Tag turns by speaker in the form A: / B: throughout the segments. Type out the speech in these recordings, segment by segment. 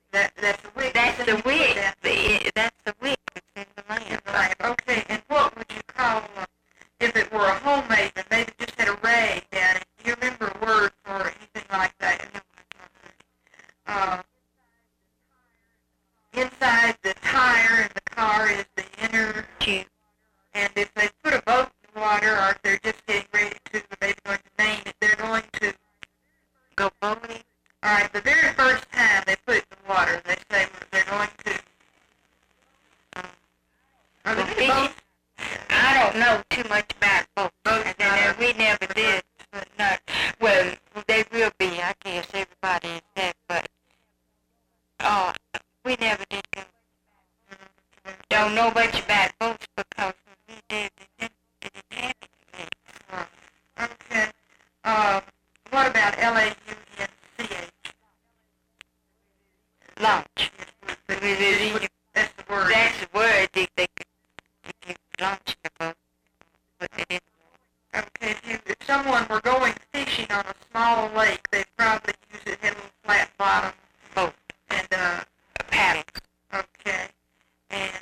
A: That's the wick.
B: That's the wick.
A: That.
B: That's the wick that's in the
A: In
B: lamp.
A: the lamp. Okay, and what would you call if it were a homemade one? Maybe just had a ray down it. Do you remember a word for anything like that? Inside the tire in the car is the inner
B: Tube.
A: and if they put a boat in the water or if they're just getting ready to, maybe going to name it, they're going to
B: Go boating.
A: all right, the very first time they put it in the water, they say they're going to are
B: Go
A: they
B: fishing.
A: boats?
B: I don't know too much about boats.
A: Boats,
B: And we never did. But not, well, they will be. I guess everybody is that. But we never did go. Don't know much about boats because when we did, they didn't have it.
A: Okay. What about LAUNCH?
B: Launch.
A: That's the word.
B: That's the word they could launch the boat. Put it in.
A: Okay, if someone were going fishing on a small lake, they'd probably use it, had a little flat bottom
B: Boat.
A: and
B: A paddle.
A: okay, and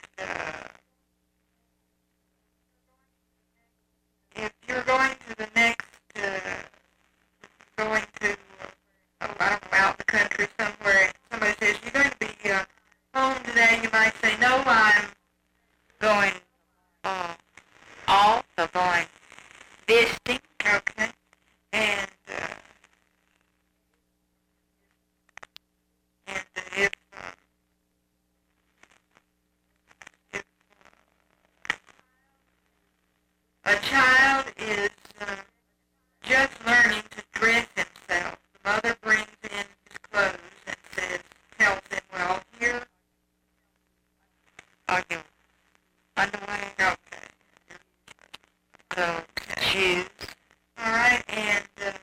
A: if you're going to the next, going to, I don't know, out in the country somewhere, and somebody says, you're going to be home today, you might say, no, I'm
B: Going off or going visiting.
A: okay, and if a child is just learning to dress himself, the mother brings in his clothes and tells him, well, here,
B: Or your underwear.
A: okay,
B: Clothes. Shoes.
A: all right, and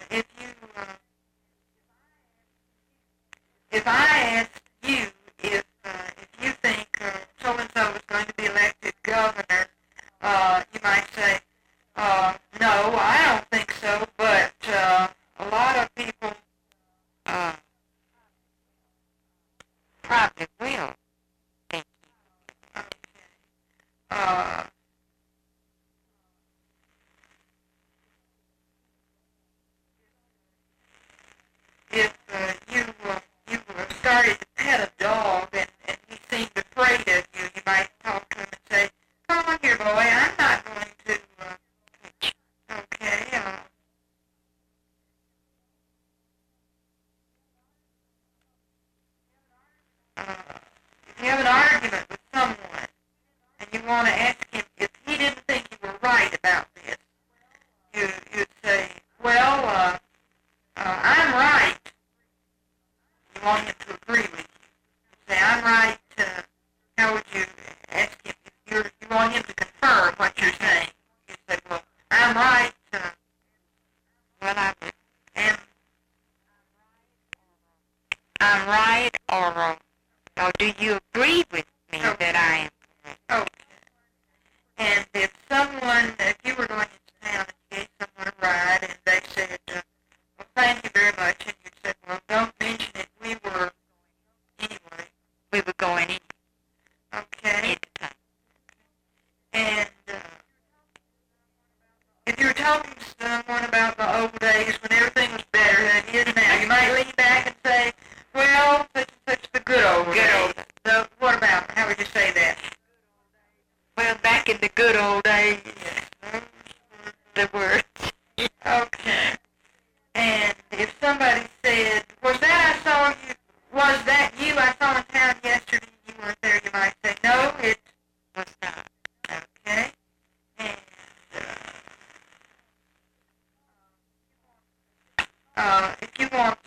A: if I asked you if you think so-and-so is going to be elected governor, you might say, no, I don't think so, but a lot of people,
B: Probably will. Think.
A: uh, if you started to pet a dog and he seemed afraid of you, you might talk to him and say, come on here, boy, I'm not going to, okay, if you have an argument with someone and you want to ask him if he didn't think you were right about this, you'd say, well, I'm right. You want him to agree with you. You say, I'm right. How would you ask him if you want him to confirm what you're saying? You say, well, I'm right.
B: Well,
A: And
B: I'm right, or do you agree with me
A: Okay.
B: that I am correct?
A: okay. And if you were going into town and you gave someone a ride and they said, well, thank you very much, and you said, well, don't mention it. Anyway,
B: We were going in
A: okay.
B: at the time.
A: And if you were talking to someone about the old days when everything was better than it is now, you might lean back and say, well, such and such the good old days. So what about, how would you say that?
B: Well, back in the good old days, the words.
A: Okay. And if somebody said, was that you I saw in town yesterday, you weren't there, you might say, no, it
B: Was not.
A: okay. And if you want